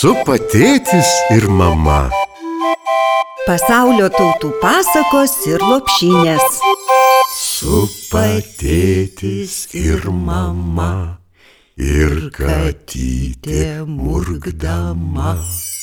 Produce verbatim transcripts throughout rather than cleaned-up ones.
Supa tėtis ir mama. Pasaulio tautų pasakos ir lopšinės. Supa tėtis ir mama, ir katytė murkdama.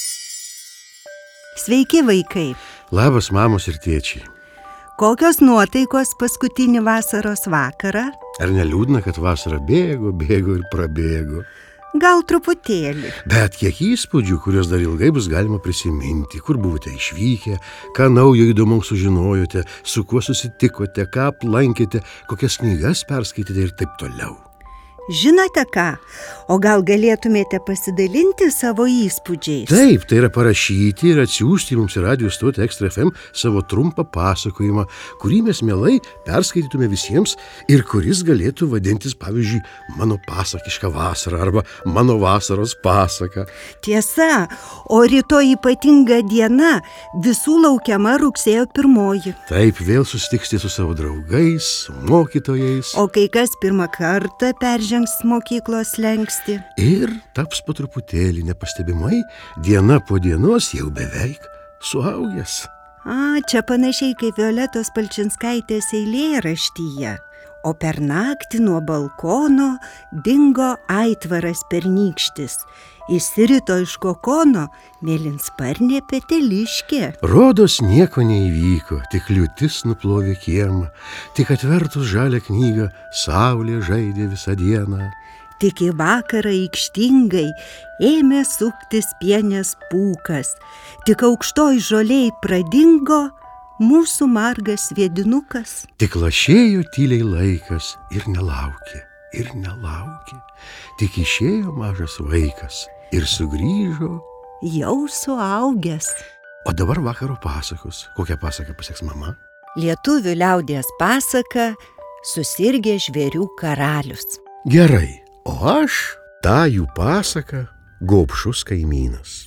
Sveiki, vaikai! Labas, mamos ir tėčiai. Kokios nuotaikos paskutinį vasaros vakarą? Ar neliūdna, kad vasara bėgo, bėgo ir prabėgo? Gal truputėlį. Bet kiek įspūdžių, kuriuos dar ilgai bus galima prisiminti, kur buvote išvykę, ką naujo įdomaus sužinojote, su kuo susitikote, ką aplankėte, kokias knygas perskaitėte ir taip toliau. Žinote ką? O gal galėtumėte pasidalinti savo įspūdžiais? Taip, tai yra parašyti ir atsiųsti mums į radijo stotį Ekstra F M savo trumpą pasakojimą, kurį mes mielai perskaitytume visiems ir kuris galėtų vadintis, pavyzdžiui, mano pasakiška vasara arba mano vasaros pasaka. Tiesa, o rytoj ypatinga diena, visų laukiama rugsėjo pirmoji. Taip, vėl susitiksite su savo draugais, su mokytojais. O kai kas pirmą kartą peržengs mokyklos slenkstį. Ir taps po truputėlį nepastebimai, diena po dienos jau beveik suaugęs. A, čia panašiai kaip Violetos Palčinskaitės eilėraštyje. O per naktį nuo balkono dingo aitvaras pernykštis. Išsirito iš kokono mėlynsparnė peteliškė. Rodos nieko neįvyko, tik liūtis nuplovė kiemą, tik atvertus žalią knygą saulė žaidė visą dieną. Tik į vakarą aikštingai ėmė suktis pienės pūkas, tik aukštoj žolėj pradingo mūsų margas sviedinukas. Tik lašėjo tyliai laikas ir nelaukė, ir nelaukė, tik išėjo mažas vaikas ir sugrįžo jau suaugęs. O dabar vakaro pasakos. Kokią pasaką paseks mama? Lietuvių liaudies pasaka Susirgė žvėrių karalius. Gerai, o aš tą jų pasaką Gobšus kaimynas.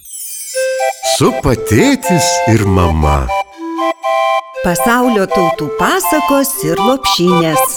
Supa tėtis ir mama. Pasaulio tautų pasakos ir lopšinės.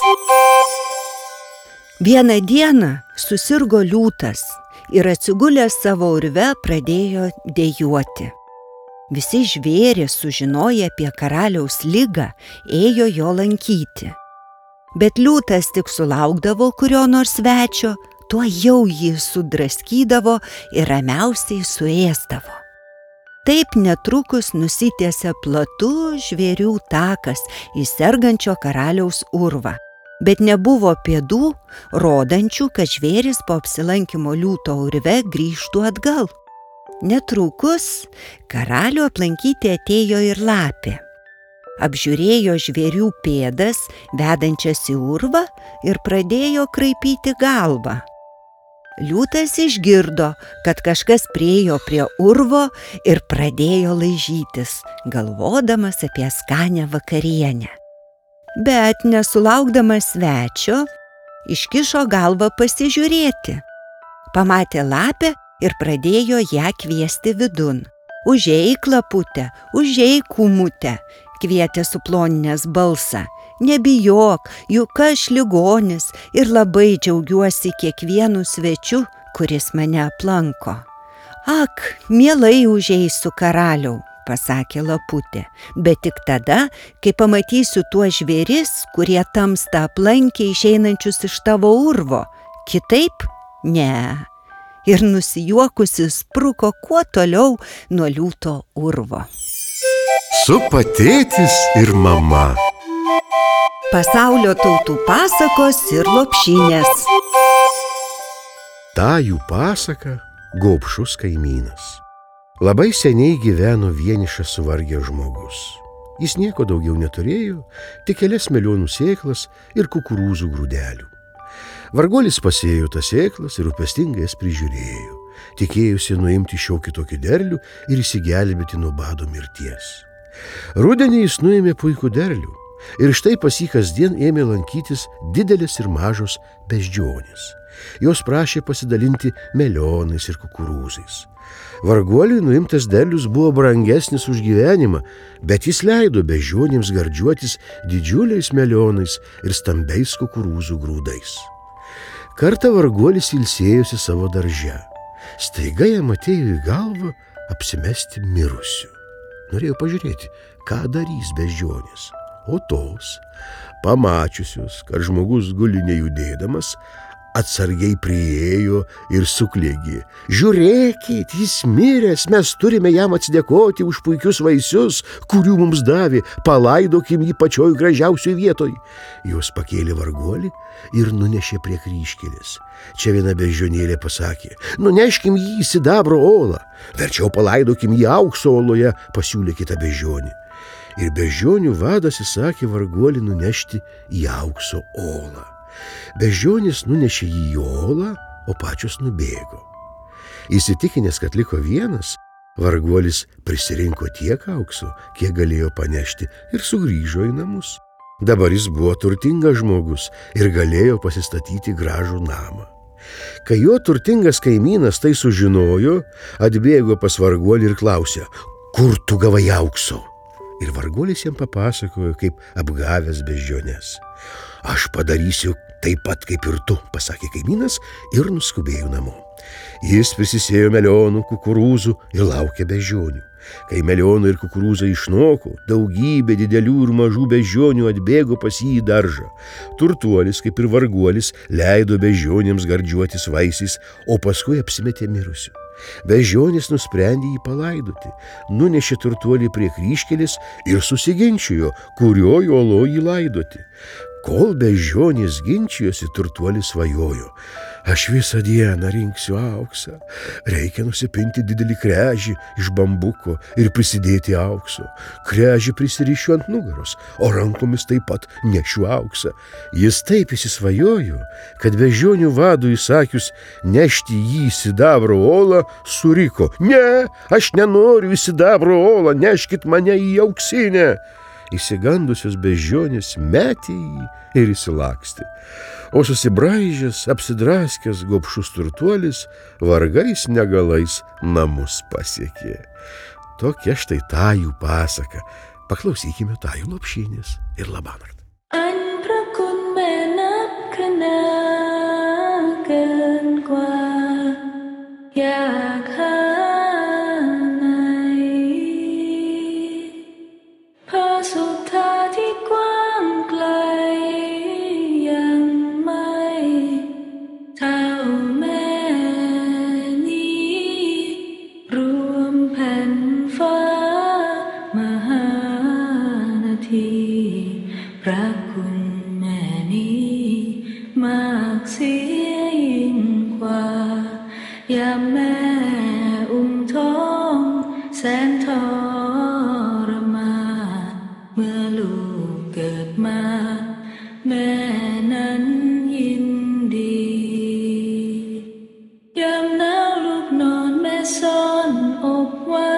Vieną dieną susirgo liūtas ir atsigulęs savo urve pradėjo dejuoti. Visi žvėrys, sužinoję apie karaliaus ligą, ėjo jo lankyti. Bet liūtas tik sulaukdavo kurio nors svečio, tuo jau jį sudraskydavo ir ramiausiai suėsdavo. Taip netrukus nusitęsė platus žvėrių takas į sergančio karaliaus urvą, bet nebuvo pėdų, rodančių, kad žvėris po apsilankimo liūto urve grįžtų atgal. Netrukus karalių aplankyti atėjo ir lapė. Apžiūrėjo žvėrių pėdas, vedančias į urvą, ir pradėjo kraipyti galvą. Liūtas išgirdo, kad kažkas priėjo prie urvo ir pradėjo laižytis, galvodamas apie skanią vakarienę. Bet nesulaukdamas svečio, iškišo galvą pasižiūrėti. Pamatė lapę ir pradėjo ją kviesti vidun. Užeik, lapute, užeik, kūmute, kvietė suploninęs balsą. Nebijok, juk aš ligonis ir labai džiaugiuosi kiekvienu svečiu, kuris mane aplanko. Ak, mielai užeisiu, karaliau, pasakė laputė, bet tik tada, kai pamatysiu tuos žvėris, kurie tamsta aplankė išeinančius iš tavo urvo. Kitaip? Ne. Ir nusijuokusi spruko kuo toliau nuo liūto urvo. Supa tėtis ir mama. Pasaulio tautų pasakos ir lopšinės. Ta jų pasaka Gobšus kaimynas. Labai seniai gyveno vienišas suvargęs žmogus. Jis nieko daugiau neturėjo, tik kelias melionų sėklas ir kukurūzų grūdelių. Varguolis pasėjo tas sėklas ir rūpestingai jas prižiūrėjo. Tikėjusi nuimti šiokį tokį derlių ir įsigelbėti nuo bado mirties. Rudenį jis nuėmė puikų derlių ir štai pas jį kasdien ėmė lankytis didelės ir mažos beždžionės. Jos prašė pasidalinti melionais ir kukurūzais. Varguoliui nuimtas derlius buvo brangesnis už gyvenimą, bet jis leido beždžionėms gardžiuotis didžiuliais melionais ir stambiais kukurūzų grūdais. Kartą varguolis ilsėjosi savo darže. Staiga jam atėjo į galvą apsimesti mirusiu. Norėjo pažiūrėti, ką darys beždžionės. O tos, pamačiusios, kad žmogus guli nejudėdamas, atsargiai priėjo ir suklėgė. Žiūrėkit, jis miręs, mes turime jam atsidėkoti už puikius vaisius, kurių mums davė, palaidokim jį pačioj gražiausioj vietoj. Jos pakėlė varguolį ir nunešė prie kryžkelės. Čia viena beždžionėlė pasakė, nuneškim jį į sidabro olą, verčiau palaidokim jį aukso oloje, pasiūlė kita beždžionė. Ir beždžionių vadas įsakė varguolį nunešti į aukso olą. Beždžionės nunešė jį į olą, o pačios nubėgo. Įsitikinęs, kad liko vienas, varguolis prisirinko tiek aukso, kiek galėjo panešti ir sugrįžo į namus. Dabar jis buvo turtingas žmogus ir galėjo pasistatyti gražų namą. Kai jo turtingas kaimynas tai sužinojo, atbėgo pas varguolį ir klausė, kur tu gavai aukso? Ir varguolis jam papasakojo, kaip apgavęs beždžiones. Aš padarysiu taip pat kaip ir tu, pasakė kaimynas ir nuskubėjo namo. Jis prisisėjo melionų, kukurūzų ir laukė beždžionių. Kai melionai ir kukurūzai išnoko, daugybė didelių ir mažų beždžionių atbėgo pas jį į daržą. Turtuolis, kaip ir varguolis, leido beždžionėms gardžiuotis vaisiais, o paskui apsimetė mirusiu. Beždžionės nusprendė jį palaidoti, nunešė turtuolį prie kryžkelės ir susiginčijo, kurioj oloj jį laidoti. Kol beždžionės ginčijosi, turtuolis svajojo. Aš visą dieną rinksiu auksą. Reikia nusipinti didelį krežį iš bambuko ir prisidėti aukso. Krežį prisirišiu ant nugaros, o rankomis taip pat nešiu auksą. Jis taip įsisvajojo, kad beždžionių vadui įsakius nešti jį į sidabro olą, suriko. Ne, aš nenoriu į sidabro olą, neškit mane į auksinę. Įsigandusios beždžionės metė jį ir įsilakstė. O susibraižęs, apsidraskęs gobšus turtuolis vargais negalais namus pasiekė. Tokia štai Tajų pasaka. Paklausykime Tajų Lopšinės ir labanakt. Anh พระคุณแม่นับคะนาเกินกว่าอยากหาไหนพระสุธาที่กว้างไกลยังไม่เท่าแม่นี้รวมแผ่นฟ้ามหานาทีพระคุณแม่นี้มากเสียยิ่งกว่ายามแม่อุ้มท้องแสนทรมานเมื่อลูกเกิดมาแม่นั้นยินดียามหนาวลูกนอนแม่ซ่อนอกไว้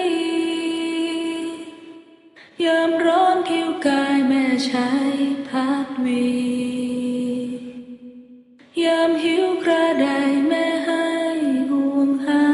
ยามร้อนผิวกายแม่ใช้พัดวียามหิวกระไดแม่ให้ห่วงหา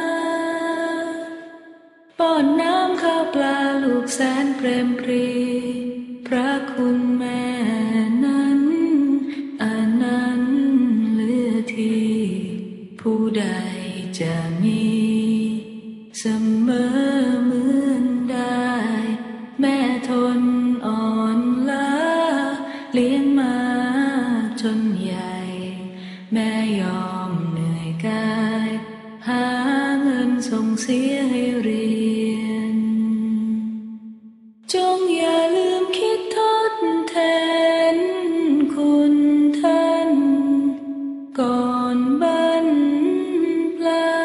ป้อนน้ำข้าวปลาลูกแสนเปรมปรีพระคุณแม่นั้นอันนั้นเหลือที่ผู้ใดจะมีเสมอเหมือนได้แม่ทนอ่อนล้าเลี้ยงมาจนใหญ่แม่ยอมเหนื่อยกายหาเงินส่งเสียให้เรียนจงอย่าลืมคิดทดแทนคุณท่านก่อนบรรปลาย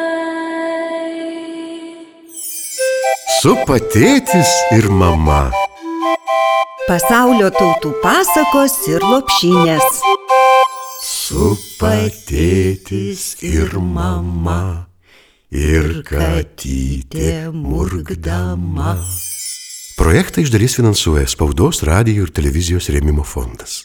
Supa tėtis ir mama. Pasaulio tautų pasakos ir lopšinės. Supa tėtis ir mama ir katytė murkdama. Projektą iš dalies finansuoja Spaudos, radijo ir televizijos rėmimo fondas.